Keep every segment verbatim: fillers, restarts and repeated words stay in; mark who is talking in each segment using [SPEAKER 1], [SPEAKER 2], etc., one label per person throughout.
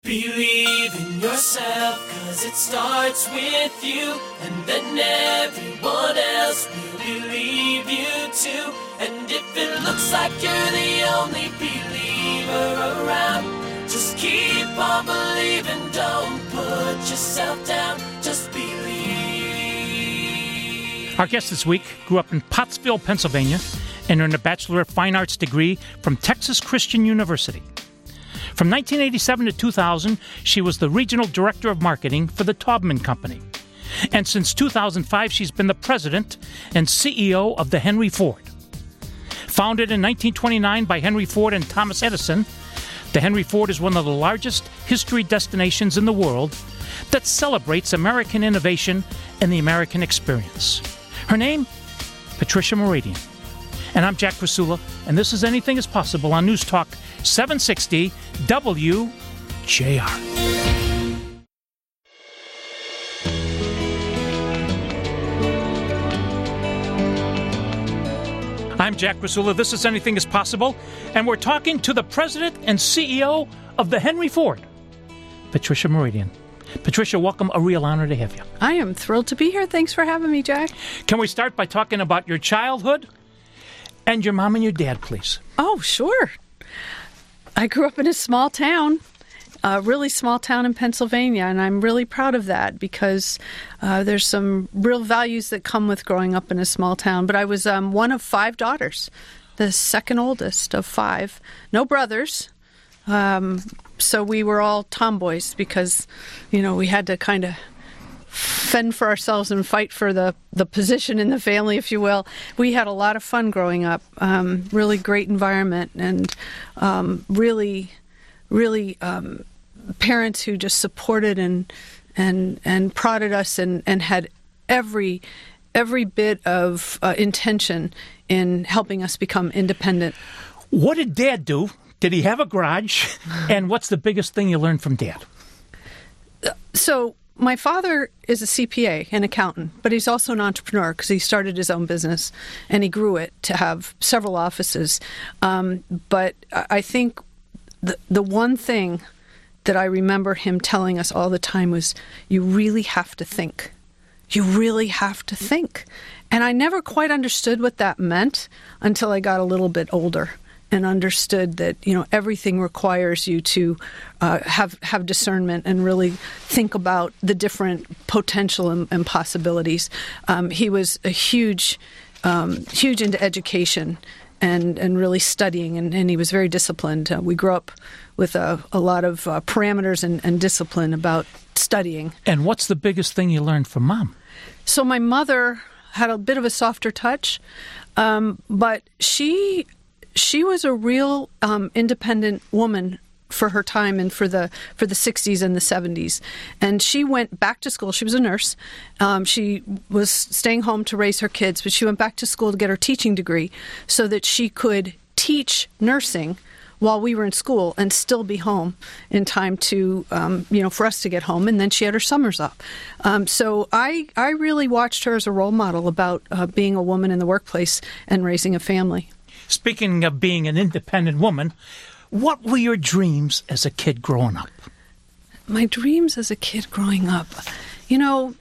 [SPEAKER 1] Believe in yourself, cause it starts with you, and then everyone else will believe you too. And if it looks like you're the only believer around, just keep on believing, don't put yourself down, just believe.
[SPEAKER 2] Our guest this week grew up in Pottsville, Pennsylvania, and earned a Bachelor of Fine Arts degree from Texas Christian University. From nineteen eighty-seven to two thousand, she was the Regional Director of Marketing for the Taubman Company. And since two thousand five, she's been the President and C E O of the Henry Ford. Founded in nineteen twenty-nine by Henry Ford and Thomas Edison, the Henry Ford is one of the largest history destinations in the world that celebrates American innovation and the American experience. Her name? Patricia Mouradian. And I'm Jack Krasula, and this is Anything is Possible on News Talk seven sixty W J R. I'm Jack Krasula. This is Anything is Possible, and we're talking to the President and C E O of the Henry Ford, Patricia Mouradian. Patricia, welcome. A real honor to have you.
[SPEAKER 3] I am thrilled to be here. Thanks for having me, Jack.
[SPEAKER 2] Can we start by talking about your childhood and your mom and your dad, please?
[SPEAKER 3] Oh, sure. I grew up in a small town, a really small town in Pennsylvania, and I'm really proud of that because uh, there's some real values that come with growing up in a small town. But I was um, one of five daughters, the second oldest of five. No brothers. Um, so we were all tomboys because, you know, we had to kind of fend for ourselves and fight for the, the position in the family, if you will. We had a lot of fun growing up, um, really great environment, and um, really, really um, parents who just supported and and and prodded us and, and had every every bit of uh, intention in helping us become independent.
[SPEAKER 2] What did Dad do? Did he have a garage? And what's the biggest thing you learned from Dad?
[SPEAKER 3] So my father is a C P A, an accountant, but he's also an entrepreneur because he started his own business and he grew it to have several offices. Um, but I think the the one thing that I remember him telling us all the time was, you really have to think. You really have to think. And I never quite understood what that meant until I got a little bit older and understood that, you know, everything requires you to uh, have have discernment and really think about the different potential and, and possibilities. Um, he was a huge, um, huge into education and, and really studying, and, and he was very disciplined. Uh, we grew up with a, a lot of uh, parameters and, and discipline about studying.
[SPEAKER 2] And what's the biggest thing you learned from Mom?
[SPEAKER 3] So my mother had a bit of a softer touch, um, but she... She was a real um, independent woman for her time and for the for the sixties and the seventies. And she went back to school. She was a nurse. Um, she was staying home to raise her kids, but she went back to school to get her teaching degree so that she could teach nursing while we were in school and still be home in time to, um, you know, for us to get home. And then she had her summers off. Um, so I, I really watched her as a role model about uh, being a woman in the workplace and raising a family.
[SPEAKER 2] Speaking of being an independent woman, what were your dreams as a kid growing up?
[SPEAKER 3] My dreams as a kid growing up, you know,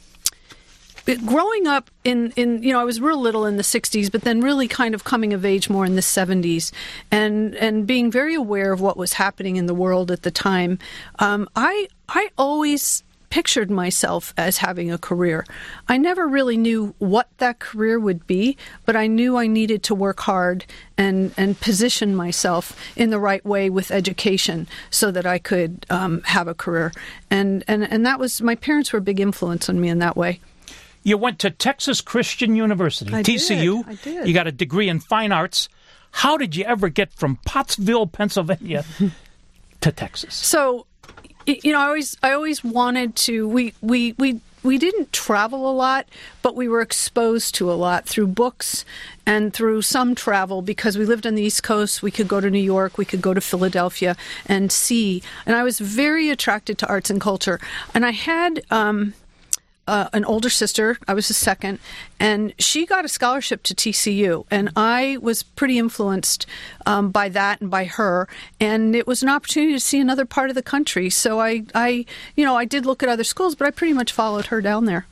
[SPEAKER 3] growing up in, in, you know, I was real little in the sixties, but then really kind of coming of age more in the seventies and, and being very aware of what was happening in the world at the time. Um, I, I always pictured myself as having a career. I never really knew what that career would be, but I knew I needed to work hard and, and position myself in the right way with education so that I could um, have a career. And, and, and that was, my parents were a big influence on me in that way.
[SPEAKER 2] You went to Texas Christian University,
[SPEAKER 3] I
[SPEAKER 2] T C U.
[SPEAKER 3] Did. I did.
[SPEAKER 2] You got a degree in fine arts. How did you ever get from Pottsville, Pennsylvania to Texas?
[SPEAKER 3] So, you know, I always, I always wanted to. We, we, we, we didn't travel a lot, but we were exposed to a lot through books and through some travel because we lived on the East Coast. We could go to New York, we could go to Philadelphia and see. And I was very attracted to arts and culture. And I had, um, uh, an older sister. I was the second, and she got a scholarship to T C U, and I was pretty influenced um, by that and by her, and it was an opportunity to see another part of the country. So I, I, you know, I did look at other schools, but I pretty much followed her down there.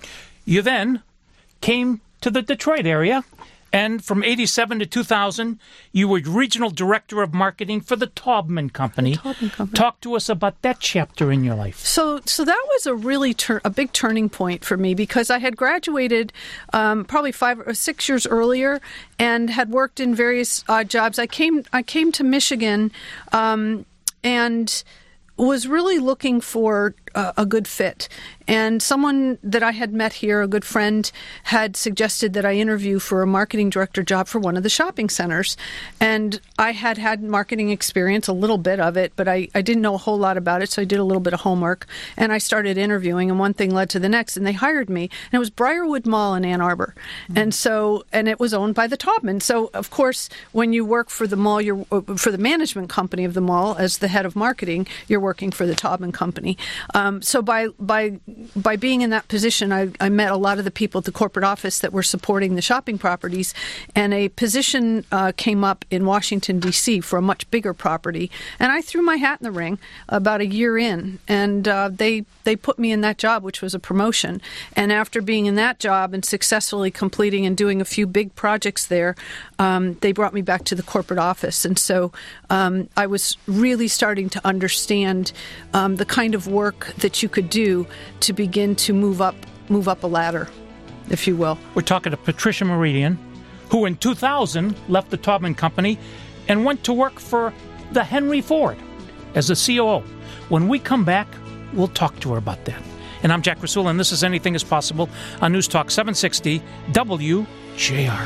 [SPEAKER 2] You then came to the Detroit area, and from eighty-seven to two thousand, you were regional director of marketing for the Taubman Company.
[SPEAKER 3] The Taubman Company.
[SPEAKER 2] Talk to us about that chapter in your life.
[SPEAKER 3] So, so that was a really tur- a big turning point for me, because I had graduated um, probably five or six years earlier and had worked in various odd jobs. I came I came to Michigan um, and was really looking for uh, a good fit. And someone that I had met here, a good friend, had suggested that I interview for a marketing director job for one of the shopping centers. And I had had marketing experience, a little bit of it, but I, I didn't know a whole lot about it, so I did a little bit of homework. And I started interviewing, and one thing led to the next, and they hired me. And it was Briarwood Mall in Ann Arbor. Mm-hmm. And so, and it was owned by the Taubman. So, of course, when you work for the mall, you're for the management company of the mall as the head of marketing, you're working for the Taubman Company. Um, so by by by being in that position, I, I met a lot of the people at the corporate office that were supporting the shopping properties, and a position uh, came up in Washington, D C for a much bigger property. And I threw my hat in the ring about a year in, and uh, they they put me in that job, which was a promotion. And after being in that job and successfully completing and doing a few big projects there, um, they brought me back to the corporate office. And so um, I was really starting to understand um, the kind of work that you could do to begin to move up move up a ladder, if you will.
[SPEAKER 2] We're talking to Patricia Meridian, who in two thousand left the Taubman Company and went to work for the Henry Ford as a C O O. When we come back, we'll talk to her about that. And I'm Jack Rasula, and this is Anything is Possible on News Talk seven sixty W J R.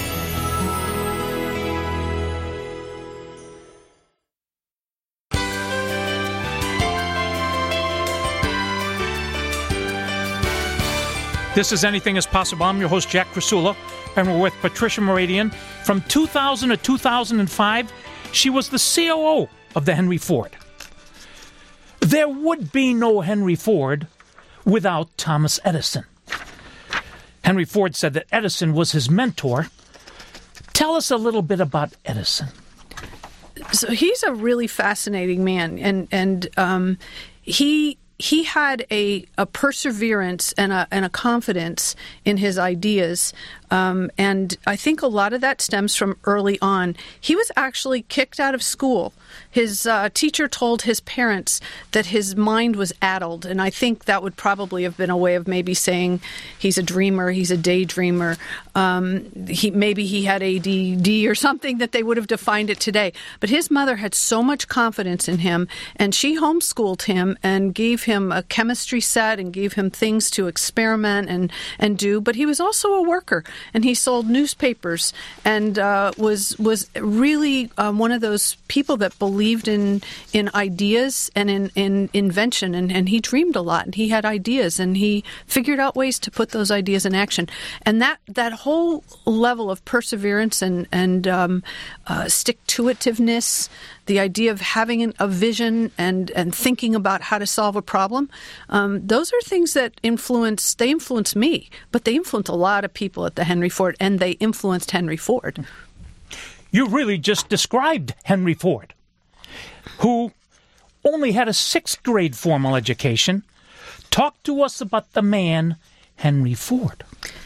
[SPEAKER 2] This is Anything is Possible. I'm your host, Jack Rasula, and we're with Patricia Meridian. From two thousand to two thousand five, she was the C O O of the Henry Ford. There would be no Henry Ford without Thomas Edison. Henry Ford said that Edison was his mentor. Tell us a little bit about Edison.
[SPEAKER 3] So he's a really fascinating man, and and um, he he had a, a perseverance and a and a confidence in his ideas. Um, and I think a lot of that stems from early on. He was actually kicked out of school. His uh, teacher told his parents that his mind was addled, and I think that would probably have been a way of maybe saying he's a dreamer, he's a daydreamer. Um, he maybe he had A D D or something that they would have defined it today. But his mother had so much confidence in him, and she homeschooled him and gave him a chemistry set and gave him things to experiment and, and do. But he was also a worker. And he sold newspapers and uh, was was really um, one of those people that believed in in ideas and in, in invention. And, and he dreamed a lot. And he had ideas, and he figured out ways to put those ideas in action. And that that whole level of perseverance and and um, uh, stick-to-itiveness, the idea of having a vision and, and thinking about how to solve a problem, um, those are things that influence, they influence me, but they influence a lot of people at the Henry Ford, and they influenced Henry Ford.
[SPEAKER 2] You really just described Henry Ford, who only had a sixth grade formal education. Talk to us about the man, Henry Ford.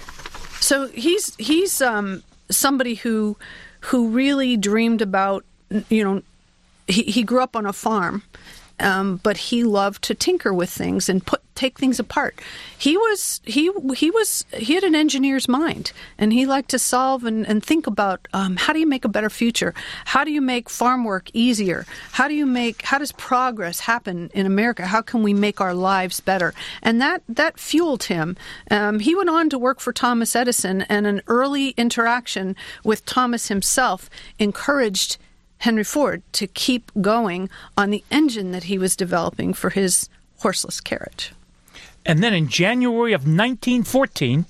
[SPEAKER 3] So he's he's um, somebody who who really dreamed about, you know, He, he grew up on a farm, um, but he loved to tinker with things and put take things apart. He was he he was he had an engineer's mind, and he liked to solve and, and think about um, how do you make a better future? How do you make farm work easier? How do you make how does progress happen in America? How can we make our lives better? And that that fueled him. Um, he went on to work for Thomas Edison, and an early interaction with Thomas himself encouraged Henry Ford to keep going on the engine that he was developing for his horseless carriage.
[SPEAKER 2] And then in January of nineteen fourteen,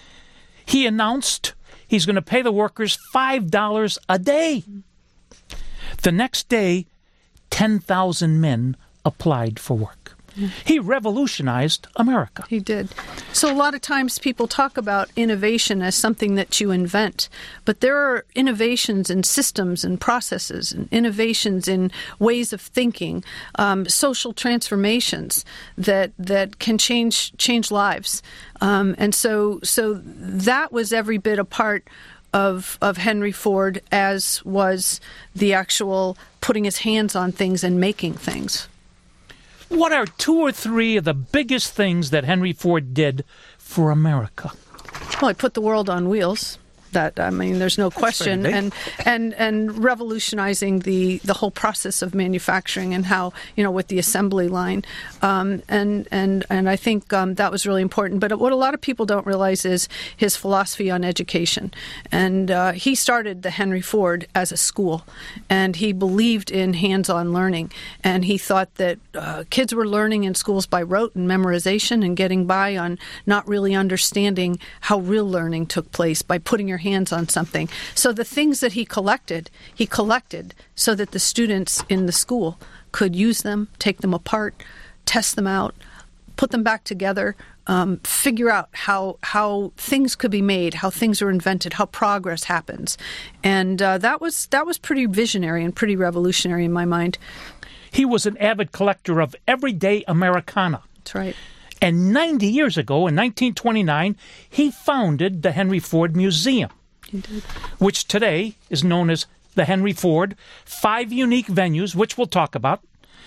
[SPEAKER 2] he announced he's going to pay the workers five dollars a day. The next day, ten thousand men applied for work. He revolutionized America.
[SPEAKER 3] He did. So a lot of times people talk about innovation as something that you invent, but there are innovations in systems and processes, and innovations in ways of thinking, um, social transformations that that can change change lives. Um, and so so that was every bit a part of of Henry Ford, as was the actual putting his hands on things and making things.
[SPEAKER 2] What are two or three of the biggest things that Henry Ford did for America?
[SPEAKER 3] Well, he put the world on wheels. That I mean, there's no question, and and and revolutionizing the the whole process of manufacturing and how, you know, with the assembly line, um, and and and I think um, that was really important. But what a lot of people don't realize is his philosophy on education, and uh, he started the Henry Ford as a school, and he believed in hands-on learning, and he thought that uh, kids were learning in schools by rote and memorization and getting by on not really understanding how real learning took place by putting your hands on something. So the things that he collected, he collected so that the students in the school could use them, take them apart, test them out, put them back together, um, figure out how how things could be made, how things are invented, how progress happens. And uh, that was that was pretty visionary and pretty revolutionary in my mind.
[SPEAKER 2] He was an avid collector of everyday Americana.
[SPEAKER 3] That's right.
[SPEAKER 2] And ninety years ago, in nineteen twenty-nine, he founded the Henry Ford Museum, which today is known as the Henry Ford. Five unique venues, which we'll talk about.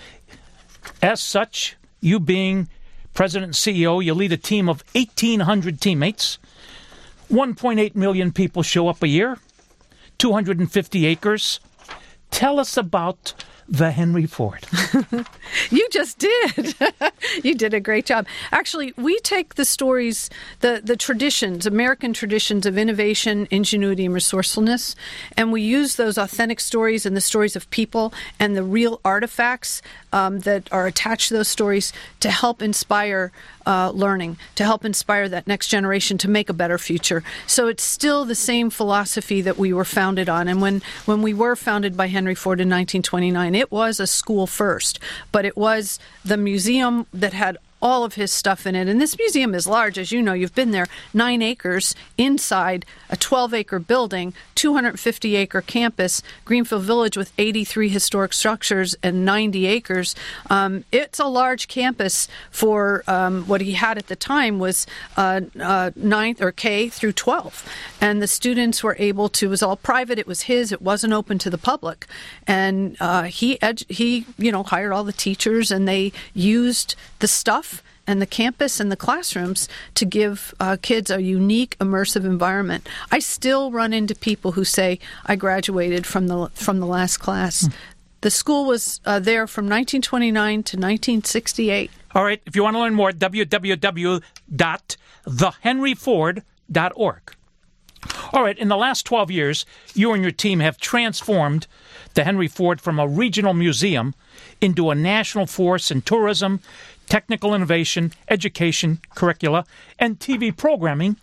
[SPEAKER 2] As such, you being president and C E O, you lead a team of eighteen hundred teammates. one point eight million people show up a year. two hundred fifty acres. Tell us about the Henry Ford.
[SPEAKER 3] You just did. You did a great job. Actually, we take the stories, the, the traditions, American traditions of innovation, ingenuity, and resourcefulness, and we use those authentic stories and the stories of people and the real artifacts um, that are attached to those stories to help inspire uh, learning, to help inspire that next generation to make a better future. So it's still the same philosophy that we were founded on. And when, when we were founded by Henry Ford in nineteen twenty-nine, it was a school first, but it was the museum that had all of his stuff in it. And this museum is large, as you know, you've been there, nine acres inside a twelve-acre building, two hundred fifty acre campus, Greenfield Village with eighty-three historic structures and ninety acres. Um, it's a large campus for um, what he had at the time was uh, uh, ninth or K through twelve. And the students were able to, it was all private, it was his, it wasn't open to the public. And uh, he, edu- he, you know, hired all the teachers, and they used the stuff and the campus and the classrooms to give uh, kids a unique, immersive environment. I still run into people who say, I graduated from the from the last class. Hmm. The school was uh, there from nineteen twenty-nine to nineteen sixty-eight.
[SPEAKER 2] All right, if you want to learn more, w w w dot the henry ford dot org. All right, in the last twelve years, you and your team have transformed the Henry Ford from a regional museum into a national force in tourism, technical innovation, education, curricula, and T V programming.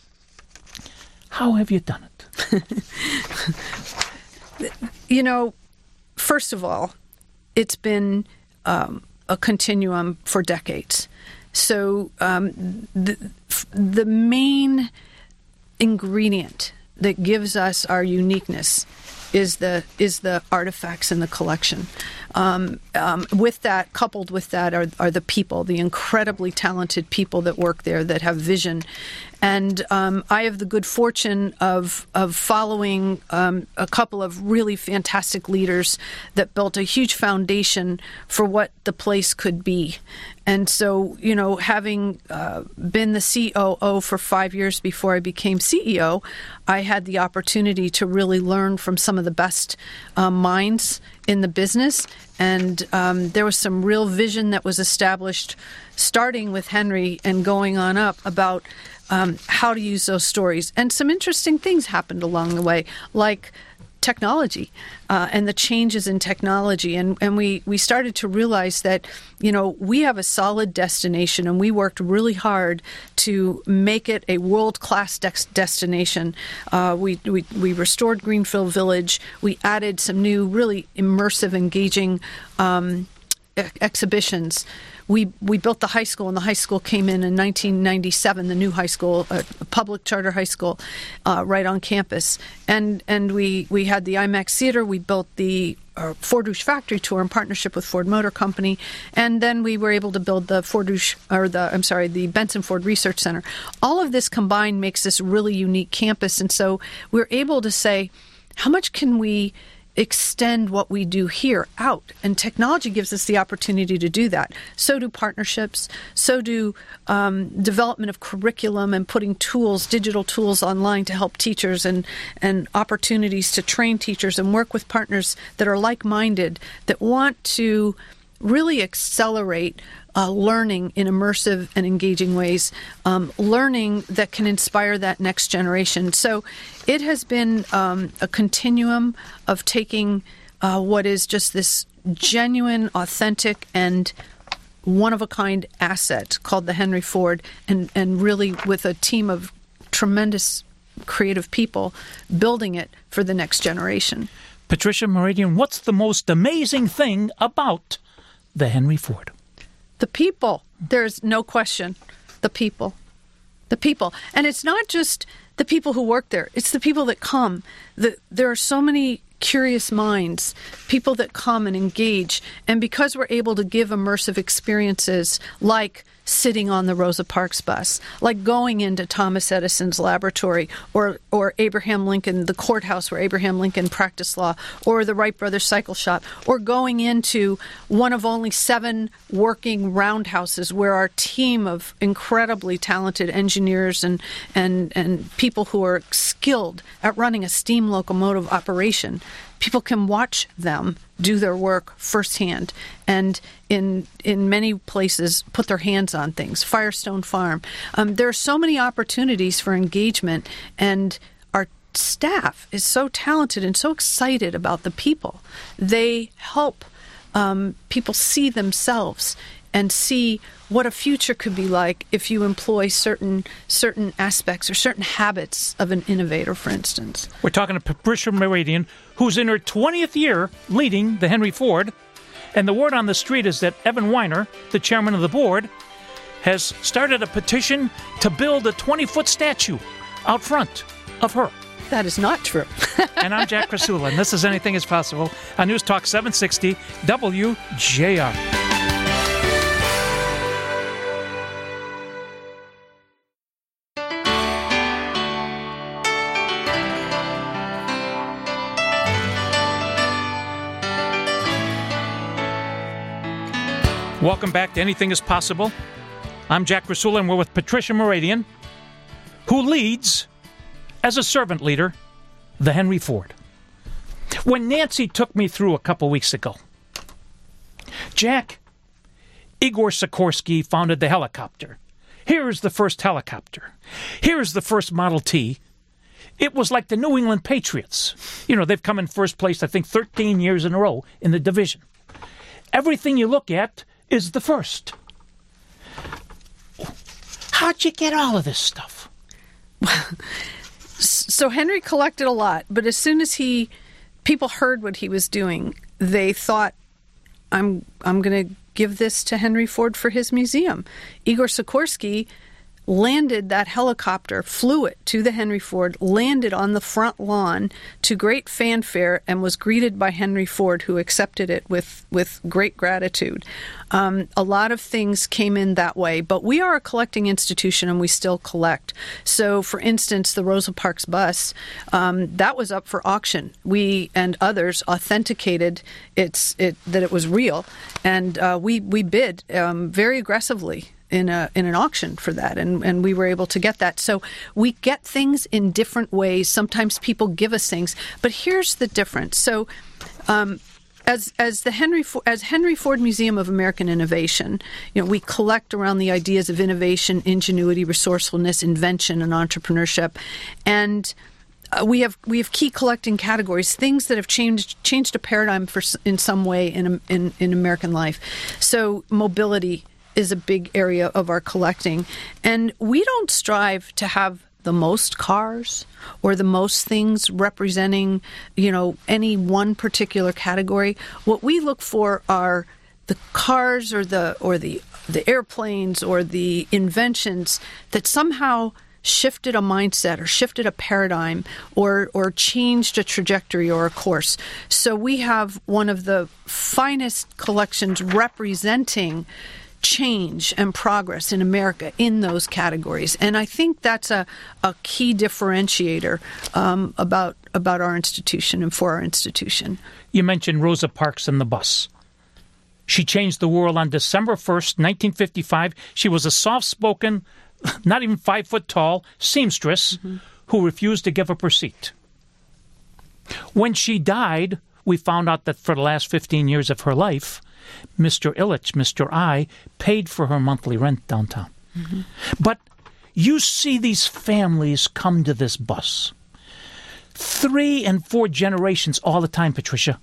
[SPEAKER 2] How have you done it?
[SPEAKER 3] You know, first of all, it's been um, a continuum for decades. So um, the, the main ingredient that gives us our uniqueness is the is the artifacts in the collection. Um, um, with that, coupled with that, are are the people, the incredibly talented people that work there that have vision. And um, I have the good fortune of of following um, a couple of really fantastic leaders that built a huge foundation for what the place could be. And so, you know, having uh, been the C O O for five years before I became C E O, I had the opportunity to really learn from some of the best uh, minds in the business. And um, there was some real vision that was established, starting with Henry and going on up, about um, how to use those stories. And some interesting things happened along the way, like technology uh, and the changes in technology. And, and we, we started to realize that, you know, we have a solid destination, and we worked really hard to make it a world-class de- destination. Uh, we, we, we restored Greenfield Village. We added some new, really immersive, engaging um ex- exhibitions. We we built the high school, and the high school came in in nineteen ninety-seven, the new high school, a public charter high school, uh, right on campus. And and we, we had the IMAX Theater. We built the uh, Ford Rouge Factory Tour in partnership with Ford Motor Company. And then we were able to build the Ford Rouge, or the, I'm sorry, the Benson Ford Research Center. All of this combined makes this really unique campus. And so we're able to say, how much can we extend what we do here out? And technology gives us the opportunity to do that. So do partnerships. So do um, development of curriculum and putting tools, digital tools online to help teachers, and, and opportunities to train teachers and work with partners that are like-minded, that want to really accelerate uh, learning in immersive and engaging ways, um, learning that can inspire that next generation. So it has been um, a continuum of taking uh, what is just this genuine, authentic, and one-of-a-kind asset called the Henry Ford, and, and really with a team of tremendous creative people building it for the next generation.
[SPEAKER 2] Patricia Mouradian, what's the most amazing thing about the Henry Ford?
[SPEAKER 3] The people. There's no question. The people. The people. And it's not just the people who work there. It's the people that come. The, there are so many curious minds, people that come and engage. And because we're able to give immersive experiences like sitting on the Rosa Parks bus, like going into Thomas Edison's laboratory, or or Abraham Lincoln, the courthouse where Abraham Lincoln practiced law, or the Wright Brothers cycle shop, or going into one of only seven working roundhouses where our team of incredibly talented engineers and, and, and people who are skilled at running a steam locomotive operation, people can watch them do their work firsthand, and in in many places put their hands on things. Firestone Farm. Um, there are so many opportunities for engagement, and our staff is so talented and so excited about the people. They help um, people see themselves and see what a future could be like if you employ certain certain aspects or certain habits of an innovator, for instance.
[SPEAKER 2] We're talking to Patricia Mouradian, who's in her twentieth year leading the Henry Ford. And the word on the street is that Evan Weiner, the chairman of the board, has started a petition to build a twenty-foot statue out front of her.
[SPEAKER 3] That is not true.
[SPEAKER 2] And I'm Jack Krasula, and this is Anything is Possible on News Talk seven sixty W J R. Welcome back to Anything is Possible. I'm Jack Krasula, and we're with Patricia Mouradian, who leads, as a servant leader, the Henry Ford. When Nancy took me through a couple weeks ago, Jack, Igor Sikorsky founded the helicopter. Here's the first helicopter. Here's the first Model T. It was like the New England Patriots. You know, they've come in first place, I think, thirteen years in a row in the division. Everything you look at is the first. How'd you get all of this stuff?
[SPEAKER 3] So Henry collected a lot, but as soon as he, people heard what he was doing, they thought, I'm I'm going to give this to Henry Ford for his museum. Igor Sikorsky landed that helicopter, flew it to the Henry Ford, landed on the front lawn to great fanfare, and was greeted by Henry Ford, who accepted it with, with great gratitude. Um, a lot of things came in that way, but we are a collecting institution and we still collect. So, for instance, the Rosa Parks bus, um, that was up for auction. We and others authenticated its it that it was real, and uh, we, we bid um, very aggressively in a in an auction for that, and, and we were able to get that. So we get things in different ways. Sometimes people give us things, but here's the difference. So um, as as the Henry as Henry Ford Museum of American Innovation, you know, we collect around the ideas of innovation, ingenuity, resourcefulness, invention, and entrepreneurship, and Uh, we have we have key collecting categories, things that have changed changed a paradigm for in some way in in, in American life. So mobility is a big area of our collecting, and we don't strive to have the most cars or the most things representing, you know, any one particular category. What we look for are the cars or the or the the airplanes or the inventions that somehow shifted a mindset or shifted a paradigm or or changed a trajectory or a course. So we have one of the finest collections representing change and progress in America in those categories. And I think that's a, a key differentiator um, about about our institution and for our institution.
[SPEAKER 2] You mentioned Rosa Parks and the bus. She changed the world on December first, nineteen fifty-five. She was a soft-spoken, not even five foot tall seamstress mm-hmm. who refused to give up her seat. When she died, we found out that for the last fifteen years of her life, Mister Ilitch, Mister I, paid for her monthly rent downtown. Mm-hmm. But you see these families come to this bus. Three and four generations all the time, Patricia.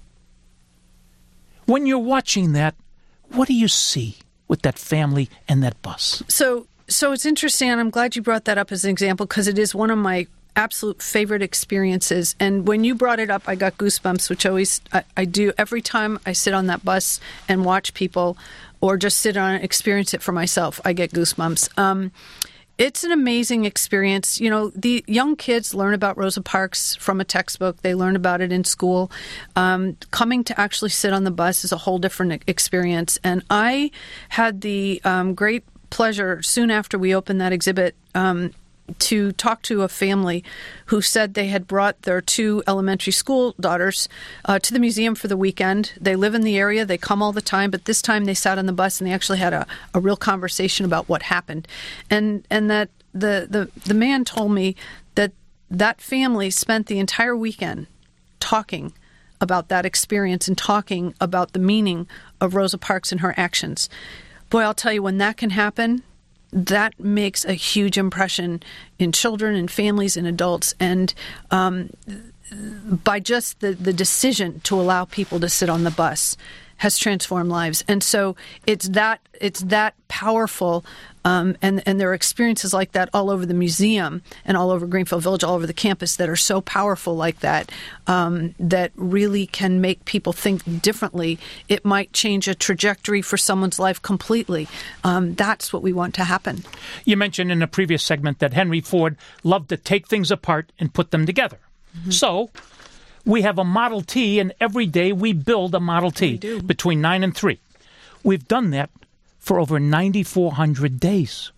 [SPEAKER 2] When you're watching that, what do you see with that family and that bus?
[SPEAKER 3] So so it's interesting, and I'm glad you brought that up as an example because it is one of my absolute favorite experiences. And when you brought it up, I got goosebumps, which always I, I do every time I sit on that bus and watch people or just sit on and experience it for myself. I get goosebumps. Um, it's an amazing experience. You know, the young kids learn about Rosa Parks from a textbook. They learn about it in school. Um, coming to actually sit on the bus is a whole different experience. And I had the um, great pleasure soon after we opened that exhibit um, to talk to a family who said they had brought their two elementary school daughters uh, to the museum for the weekend. They live in the area. They come all the time, but this time they sat on the bus and they actually had a, a real conversation about what happened. And and that the, the, the man told me that that family spent the entire weekend talking about that experience and talking about the meaning of Rosa Parks and her actions. Boy, I'll tell you, when that can happen, that makes a huge impression in children and families and adults. And um, by just the, the decision to allow people to sit on the bus has transformed lives. And so it's that it's that powerful. Um, and, and there are experiences like that all over the museum and all over Greenfield Village, all over the campus that are so powerful like that, um, that really can make people think differently. It might change a trajectory for someone's life completely. Um, that's what we want to happen.
[SPEAKER 2] You mentioned in a previous segment that Henry Ford loved to take things apart and put them together. Mm-hmm. So we have a Model T, and every day we build a Model T between nine and three. We've done that for over nine thousand four hundred days.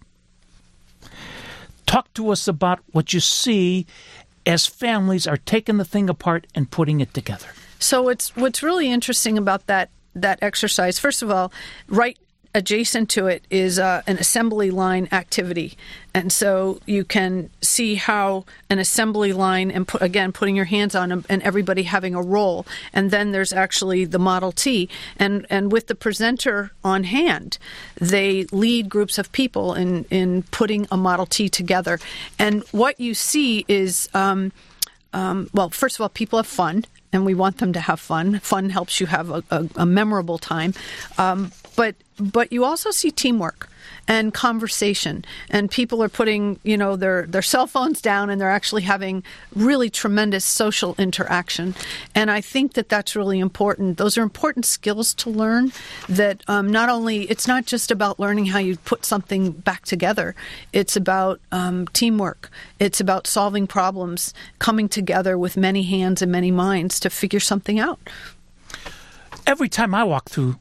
[SPEAKER 2] Talk to us about what you see as families are taking the thing apart and putting it together.
[SPEAKER 3] So it's what's really interesting about that that exercise, first of all, right adjacent to it is uh, an assembly line activity. And so you can see how an assembly line, and put, again, putting your hands on them and everybody having a role. And then there's actually the Model T. And, and with the presenter on hand, they lead groups of people in, in putting a Model T together. And what you see is, um, um, well, first of all, people have fun. And we want them to have fun. Fun helps you have a, a, a memorable time. Um, but but you also see teamwork and conversation. And people are putting, you know, their, their cell phones down and they're actually having really tremendous social interaction. And I think that that's really important. Those are important skills to learn that um, not only, it's not just about learning how you put something back together. It's about um, teamwork. It's about solving problems, coming together with many hands and many minds to figure something out.
[SPEAKER 2] Every time I walk through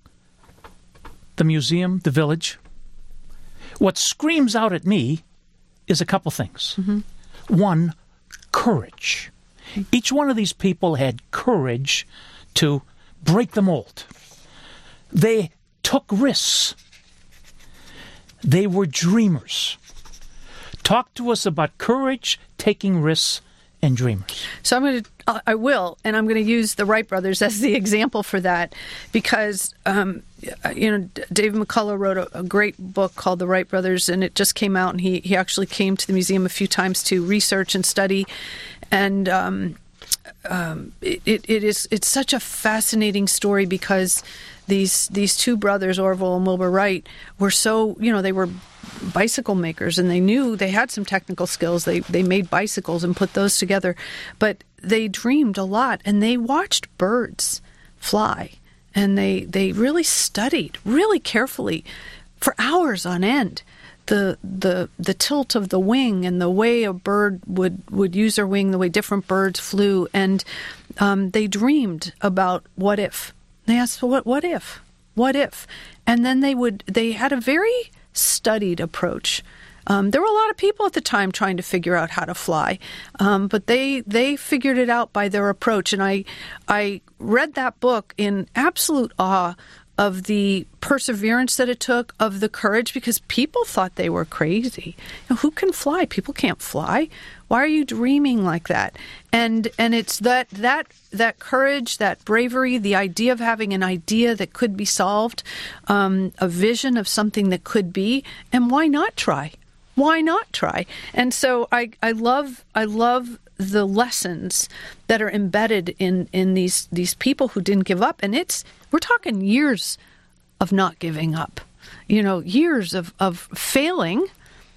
[SPEAKER 2] the museum, the village, what screams out at me is a couple things. Mm-hmm. One, courage. Each one of these people had courage to break the mold. They took risks. They were dreamers. Talk to us about courage, taking risks, and dreamers.
[SPEAKER 3] So I'm going to, uh, I will, and I'm going to use the Wright brothers as the example for that, because um, you know, David McCullough wrote a, a great book called The Wright Brothers, and it just came out, and he he actually came to the museum a few times to research and study, and um, um, it, it is it's such a fascinating story because these these two brothers, Orville and Wilbur Wright, were so, you know, they were bicycle makers, and they knew they had some technical skills. They they made bicycles and put those together, but they dreamed a lot, and they watched birds fly and they they really studied really carefully for hours on end the the the tilt of the wing and the way a bird would, would use their wing, the way different birds flew, and um, they dreamed about what if. They asked, well, what what if? What if? And then they would they had a very studied approach. Um, there were a lot of people at the time trying to figure out how to fly, um, but they they figured it out by their approach. And I I read that book in absolute awe of the perseverance that it took, of the courage, because people thought they were crazy. You know, who can fly? People can't fly. Why are you dreaming like that? And and it's that that that courage, that bravery, the idea of having an idea that could be solved, um, a vision of something that could be, and why not try? Why not try? And so I, I love I love the lessons that are embedded in, in these these people who didn't give up. And it's we're talking years of not giving up. You know, years of, of failing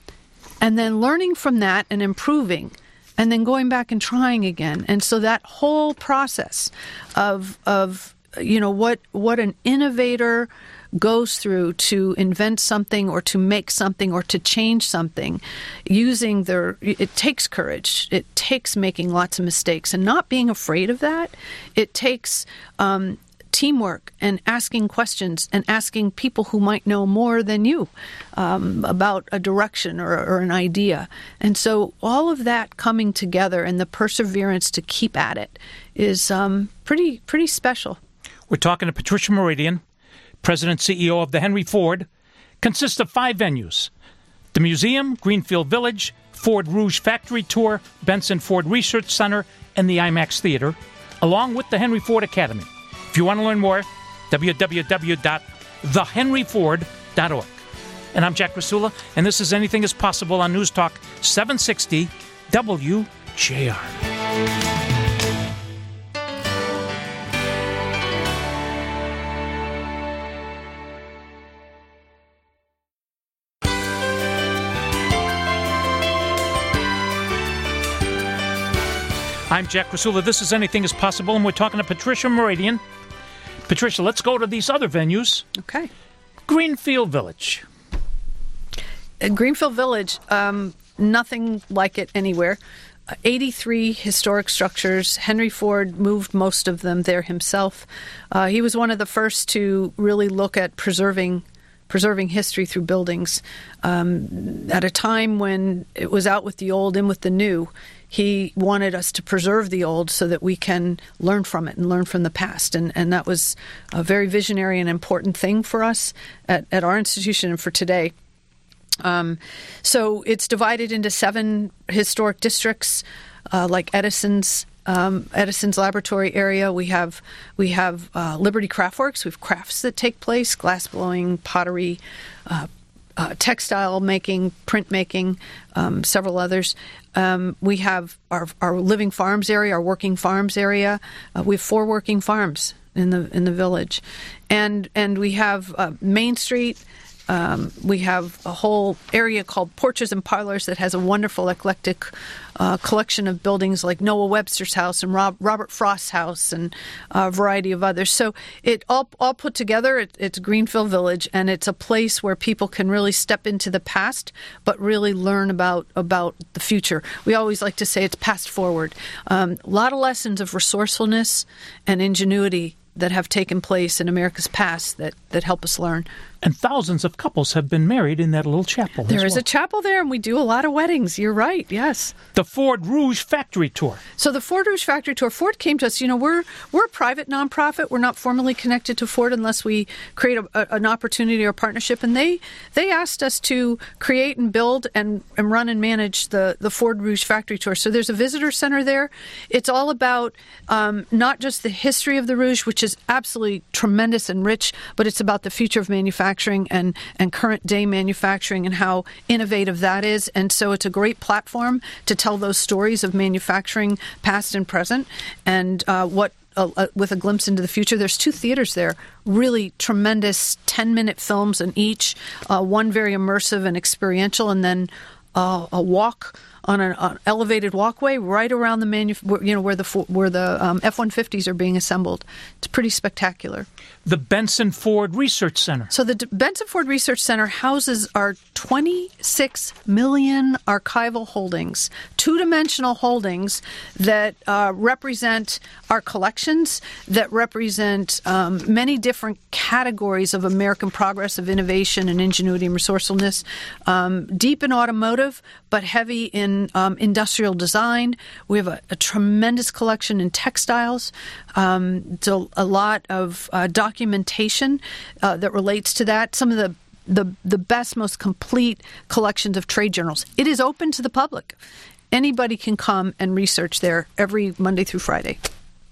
[SPEAKER 3] and then learning from that and improving and then going back and trying again. And so that whole process of of you know what what an innovator goes through to invent something or to make something or to change something using their, it takes courage. It takes making lots of mistakes and not being afraid of that. It takes um, teamwork and asking questions and asking people who might know more than you um, about a direction or, or an idea. And so all of that coming together and the perseverance to keep at it is um, pretty, pretty special.
[SPEAKER 2] We're talking to Patricia Mouradian, President and C E O of the Henry Ford, consists of five venues: the museum, Greenfield Village, Ford Rouge Factory Tour, Benson Ford Research Center, and the IMAX Theater, along with the Henry Ford Academy. If you want to learn more, w w w dot the henry ford dot org. And I'm Jack Rasula, and this is Anything is Possible on News Talk seven sixty W J R. I'm Jack Rasula. This is Anything is Possible, and we're talking to Patricia Mouradian. Patricia, let's go to these other venues.
[SPEAKER 3] Okay.
[SPEAKER 2] Greenfield Village.
[SPEAKER 3] Uh, Greenfield Village, um, nothing like it anywhere. Uh, eighty-three historic structures. Henry Ford moved most of them there himself. Uh, he was one of the first to really look at preserving preserving history through buildings. Um, at a time when it was out with the old, in with the new, he wanted us to preserve the old so that we can learn from it and learn from the past. And, and that was a very visionary and important thing for us at, at our institution and for today. Um, so it's divided into seven historic districts, uh, like Edison's Um, Edison's laboratory area. We have we have uh, Liberty Craftworks. We have crafts that take place: glass blowing, pottery, uh, uh, textile making, print making, um, several others. Um, we have our our living farms area, our working farms area. Uh, we have four working farms in the in the village, and and we have uh, Main Street. Um, we have a whole area called Porches and Parlors that has a wonderful eclectic uh, collection of buildings like Noah Webster's house and Rob, Robert Frost's house and a variety of others. So it all all put together, it, it's Greenfield Village, and it's a place where people can really step into the past but really learn about, about the future. We always like to say it's past forward. Um, a lot of lessons of resourcefulness and ingenuity that have taken place in America's past that, that help us learn.
[SPEAKER 2] And thousands of couples have been married in that little chapel.
[SPEAKER 3] There is
[SPEAKER 2] well.
[SPEAKER 3] a chapel there, and we do a lot of weddings. You're right, yes.
[SPEAKER 2] The Ford Rouge Factory Tour.
[SPEAKER 3] So the Ford Rouge Factory Tour, Ford came to us. You know, we're we're a private nonprofit. We're not formally connected to Ford unless we create a, a, an opportunity or partnership. And they they asked us to create and build and, and run and manage the, the Ford Rouge Factory Tour. So there's a visitor center there. It's all about um, not just the history of the Rouge, which is absolutely tremendous and rich, but it's about the future of manufacturing. And, and current day manufacturing and how innovative that is. And so it's a great platform to tell those stories of manufacturing past and present and uh, what uh, uh, with a glimpse into the future. There's two theaters there, really tremendous ten-minute films in each, uh, one very immersive and experiential, and then a, a walk on an, an elevated walkway right around the manu- you know where the where the um, F one fifties are being assembled. It's pretty spectacular.
[SPEAKER 2] The Benson Ford Research Center.
[SPEAKER 3] So the D- Benson Ford Research Center houses our twenty-six million archival holdings, two-dimensional holdings that uh, represent our collections, that represent um, many different categories of American progress, of innovation and ingenuity and resourcefulness, um, deep in automotive, but heavy in um, industrial design. We have a, a tremendous collection in textiles. Um, so a lot of uh, documentation uh, that relates to that. Some of the, the the best, most complete collections of trade journals. It is open to the public. Anybody can come and research there every Monday through Friday.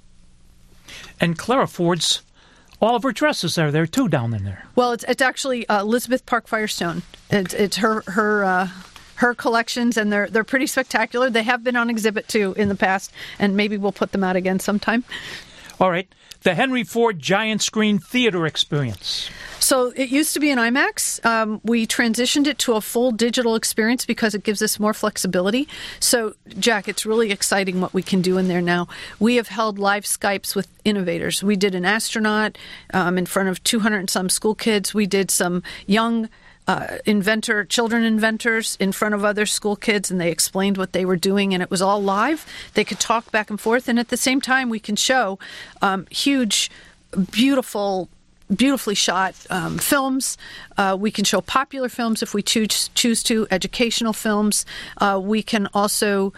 [SPEAKER 2] And Clara Ford's, all of her dresses are there too down in there.
[SPEAKER 3] Well, it's it's actually uh, Elizabeth Park Firestone. It's it's her her. Uh, Her collections, and they're they're pretty spectacular. They have been on exhibit too in the past, and maybe we'll put them out again sometime.
[SPEAKER 2] All right, the Henry Ford Giant Screen Theater Experience.
[SPEAKER 3] So it used to be an IMAX. Um, we transitioned it to a full digital experience because it gives us more flexibility. So, Jack, it's really exciting what we can do in there now. We have held live Skypes with innovators. We did an astronaut um, in front of two hundred and some school kids. We did some young Uh, inventor, children inventors in front of other school kids, and they explained what they were doing, and it was all live. They could talk back and forth, and at the same time, we can show um, huge, beautiful, beautifully shot um, films. Uh, we can show popular films if we choose choose to, educational films. Uh, we can also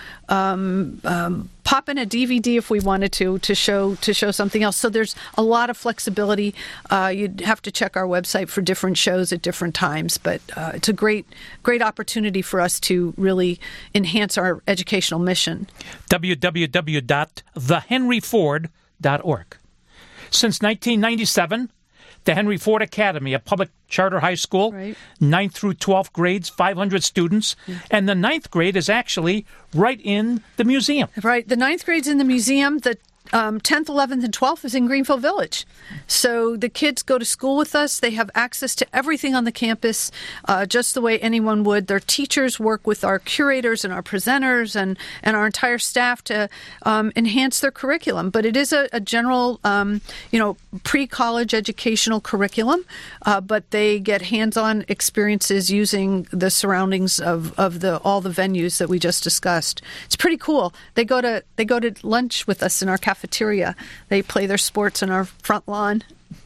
[SPEAKER 3] um, um, pop in a D V D if we wanted to to show to show something else. So there's a lot of flexibility. Uh, you'd have to check our website for different shows at different times, but uh, it's a great great opportunity for us to really enhance our educational mission.
[SPEAKER 2] w w w dot the henry ford dot org. Since nineteen ninety-seven, the Henry Ford Academy, a public charter high school,
[SPEAKER 3] right.
[SPEAKER 2] ninth through twelfth grades, five hundred students, yeah. And the ninth grade is actually right in the museum.
[SPEAKER 3] Right. The ninth grade's in the museum. The um, tenth, eleventh, and twelfth is in Greenfield Village. So the kids go to school with us. They have access to everything on the campus, uh, just the way anyone would. Their teachers work with our curators and our presenters and, and our entire staff to um, enhance their curriculum. But it is a, a general, um, you know, pre-college educational curriculum, uh, but they get hands-on experiences using the surroundings of, of the all the venues that we just discussed. It's pretty cool. They go to they go to lunch with us in our cafeteria. They play their sports in our front lawn.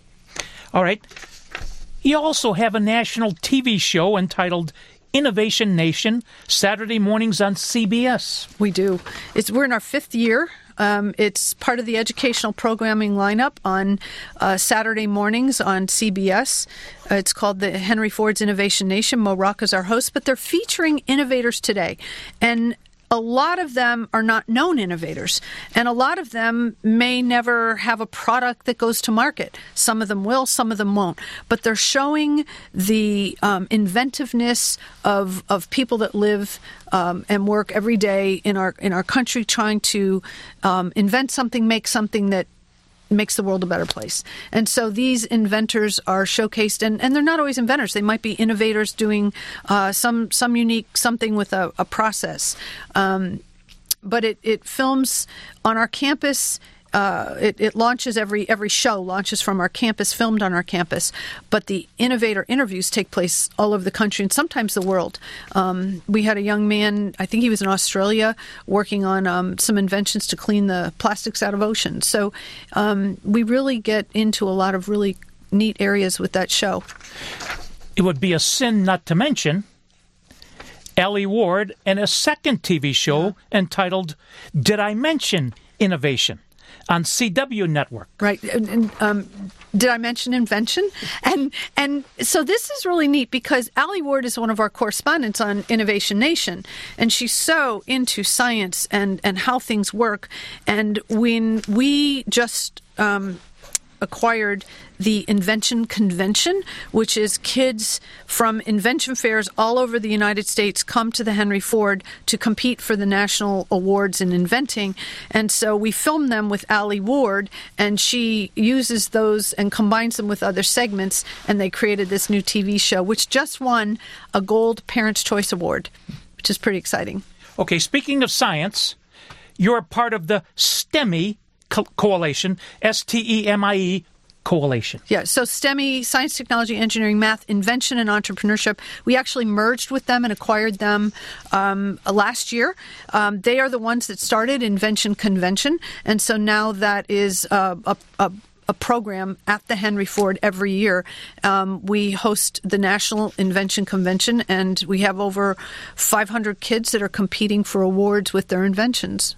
[SPEAKER 2] All right. You also have a national T V show entitled Innovation Nation, Saturday mornings on C B S.
[SPEAKER 3] We do. It's we're in our fifth year. Um, it's part of the educational programming lineup on uh, Saturday mornings on C B S. Uh, it's called the Henry Ford's Innovation Nation. Mo Rocca is our host, but they're featuring innovators today. And a lot of them are not known innovators, and a lot of them may never have a product that goes to market. Some of them will, some of them won't. But they're showing the um, inventiveness of of people that live um, and work every day in our in our country, trying to um, invent something, make something that makes the world a better place. And so these inventors are showcased, and, and they're not always inventors. They might be innovators doing uh, some some unique something with a, a process. Um, but it, it films on our campus. Uh, it, it launches every every show launches from our campus, filmed on our campus. But the innovator interviews take place all over the country and sometimes the world. Um, we had a young man, I think he was in Australia, working on um, some inventions to clean the plastics out of oceans. So um, we really get into a lot of really neat areas with that show.
[SPEAKER 2] It would be a sin not to mention Ellie Ward and a second T V show yeah. entitled Did I Mention Innovation? On C W Network.
[SPEAKER 3] Right. And, um, did I mention invention? And and so this is really neat because Allie Ward is one of our correspondents on Innovation Nation, and she's so into science and, and how things work. And when we just um, acquired the Invention Convention, which is kids from invention fairs all over the United States come to the Henry Ford to compete for the national awards in inventing. And so we filmed them with Allie Ward, and she uses those and combines them with other segments, and they created this new T V show, which just won a Gold Parents' Choice Award. which is pretty exciting.
[SPEAKER 2] Okay, speaking of science, you're a part of the STEMI co- Coalition, S T E M I E Coalition.
[SPEAKER 3] Yeah, so STEMI, Science, Technology, Engineering, Math, Invention, and Entrepreneurship, we actually merged with them and acquired them um, last year. Um, they are the ones that started Invention Convention, and so now that is uh, a, a a program at the Henry Ford every year. Um, we host the National Invention Convention, and we have over five hundred kids that are competing for awards with their inventions.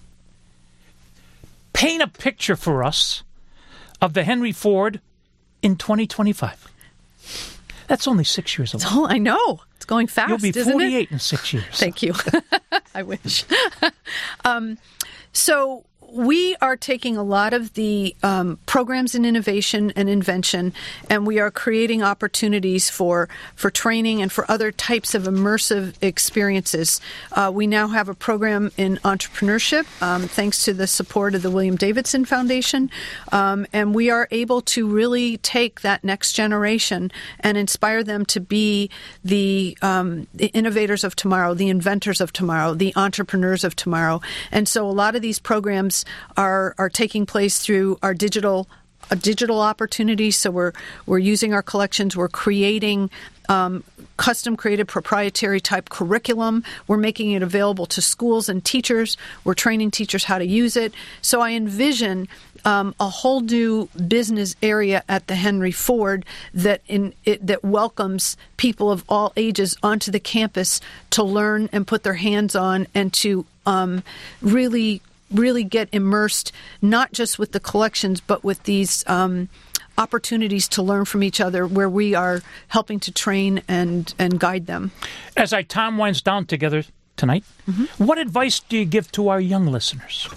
[SPEAKER 2] Paint a picture for us of the Henry Ford in twenty twenty-five. That's only six years away.
[SPEAKER 3] Oh, I know. It's going fast,
[SPEAKER 2] You'll be
[SPEAKER 3] isn't
[SPEAKER 2] forty-eight
[SPEAKER 3] it?
[SPEAKER 2] in six years.
[SPEAKER 3] Thank you. I wish. um, so we are taking a lot of the um, programs in innovation and invention, and we are creating opportunities for, for training and for other types of immersive experiences. Uh, we now have a program in entrepreneurship, um, thanks to the support of the William Davidson Foundation, um, and we are able to really take that next generation and inspire them to be the, um, the innovators of tomorrow, the inventors of tomorrow, the entrepreneurs of tomorrow. And so a lot of these programs are are taking place through our digital uh, digital opportunities. So we're we're using our collections. We're creating um, custom created proprietary type curriculum. We're making it available to schools and teachers. We're training teachers how to use it. So I envision um, a whole new business area at the Henry Ford that in it, that welcomes people of all ages onto the campus to learn and put their hands on and to um, really. really get immersed, not just with the collections, but with these um, opportunities to learn from each other where we are helping to train and, and guide them.
[SPEAKER 2] As our time winds down together tonight, mm-hmm. what advice do you give to our young listeners?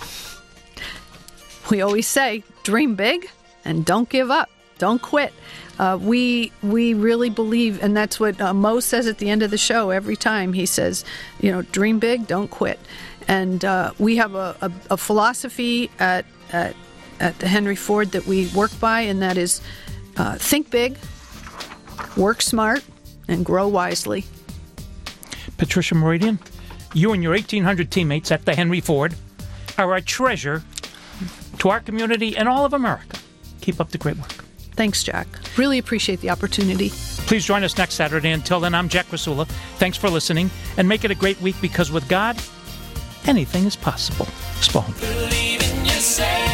[SPEAKER 3] We always say, dream big and don't give up. Don't quit. Uh, we we really believe, and that's what uh, Mo says at the end of the show every time. He says, you know, dream big, don't quit. And uh, we have a, a, a philosophy at, at at the Henry Ford that we work by, and that is uh, think big, work smart, and grow wisely.
[SPEAKER 2] Patricia Meridian, you and your eighteen hundred teammates at the Henry Ford are a treasure to our community and all of America. Keep up the great work.
[SPEAKER 3] Thanks, Jack. Really appreciate the opportunity.
[SPEAKER 2] Please join us next Saturday. Until then, I'm Jack Rasula. Thanks for listening, and make it a great week, because with God, anything is possible. Spohn.
[SPEAKER 1] Believe in yourself.